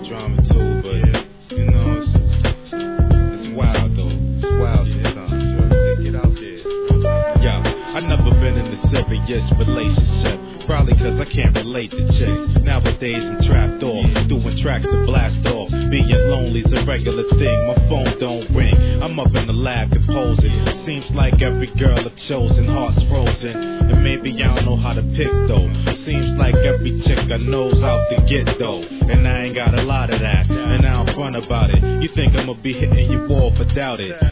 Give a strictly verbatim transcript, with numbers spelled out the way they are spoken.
drama too, but you know, it's, it's wild though. It's wild sometimes. Get out there. Yo, I never been in a serious relationship. Probably cause I can't relate to chicks. Nowadays I'm trapped off, doing tracks to blast off. Being lonely's a regular thing, my phone don't ring. I'm up in the lab composing. Seems like every girl I've chosen, heart's frozen. And maybe I don't know how to pick though. Seems like every chick I know's out to get though. And I ain't got a lot of that, and I don't front about it. You think I'ma be hitting you off, I doubt it.